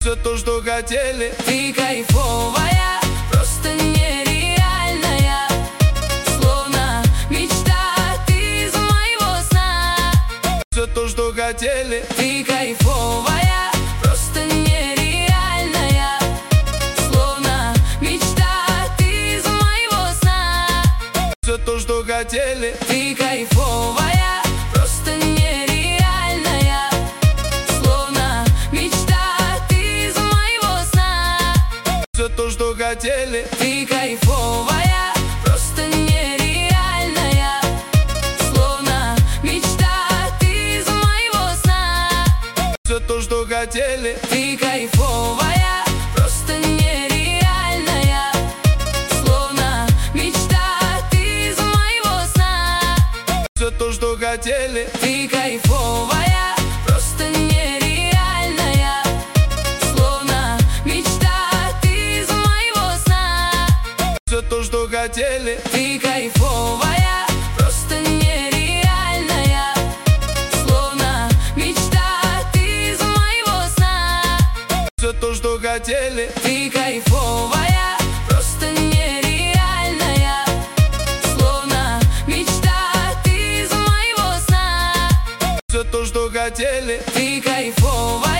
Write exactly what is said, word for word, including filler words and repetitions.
Все то, что хотели. Ты кайфовая, просто нереальная, словно мечта, ты из моего сна. Все то, что хотели. Ты кайфовая, просто нереальная, словно мечта, ты из моего сна. Все то, что хотели. Ты кайфовая, просто нереальная, словно мечта, ты из моего сна. Все то, что хотели. Ты кайфовая, просто нереальная, словно мечта, ты из моего сна. Все то, что хотели. Ты кайфовая, просто нереальная, словно мечта, ты из моего сна. Все то, что хотели. Ты кайфовая, просто нереальная, словно мечта, ты из моего сна. Все то, что хотели. Ты кайфовая, просто нереальная, словно мечта, ты из моего сна. Все то, что хотели. Ты кайфовая, просто нереальная, словно мечта, ты из моего сна. Все то, что хотели. Ты кайфовая.